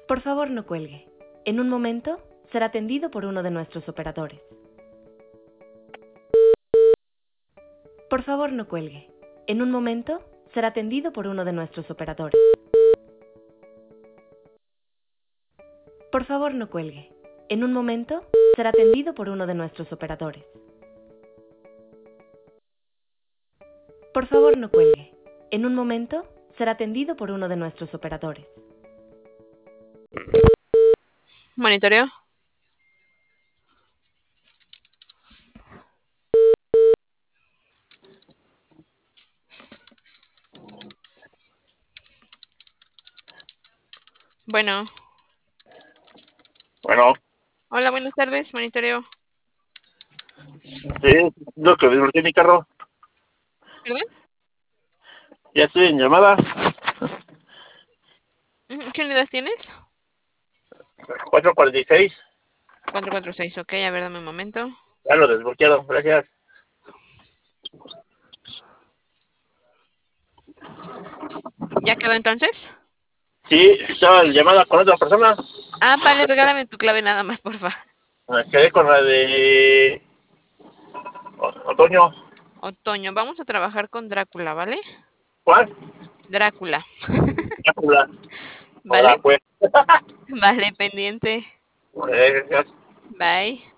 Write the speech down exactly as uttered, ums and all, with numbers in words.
Por favor, no cuelgue. En un momento será atendido por uno de nuestros operadores. Por favor, no cuelgue. En un momento será atendido por uno de nuestros operadores. Por favor, no cuelgue. En un momento será atendido por uno de nuestros operadores. Por favor, no cuelgue. En un momento será atendido por uno de nuestros operadores. Monitoreo. Bueno. Bueno. Hola, buenas tardes, monitoreo. Sí, lo que desbloqueé mi carro. ¿Perdón? Ya estoy en llamada. ¿Qué unidad tienes? cuatro cuarenta y seis. cuatro cuatro seis, ok, a ver, dame un momento. Ya lo desbloquearon, gracias. ¿Ya quedó entonces? Sí, estaba en llamada con otra persona. Ah, vale, regálame tu clave nada más, porfa. Me quedé con la de Otoño. Otoño, vamos a trabajar con Drácula, ¿vale? ¿Cuál? Drácula. Drácula. ¿Vale? Ahora pues. Vale, pendiente. Eh, gracias. Bye.